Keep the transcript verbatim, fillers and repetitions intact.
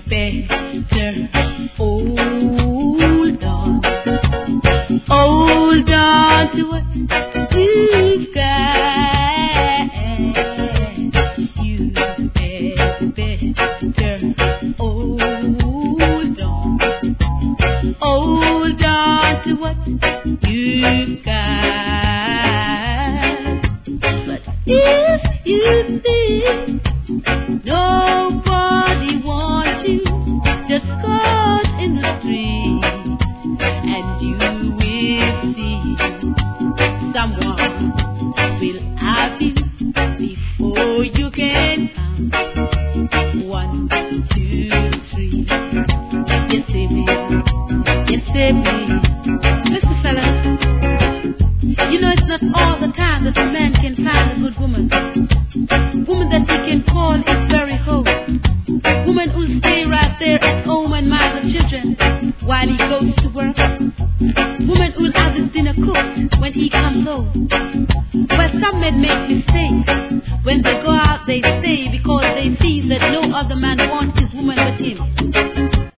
better hold on. Hold on to what you've got. You had better hold on. Hold on to what you've got. But if you think nobody wants you, just cross in the street and you will see someone will have you before you can count one, two, three. You see me, you see me. Listen, fella, you know it's not all the time that a man can find a good woman. Woman that he can call his very home. Woman who'll stay right there at home and mind the children while he goes to work. Woman who'll have his dinner cooked when he comes home. But some men make mistakes.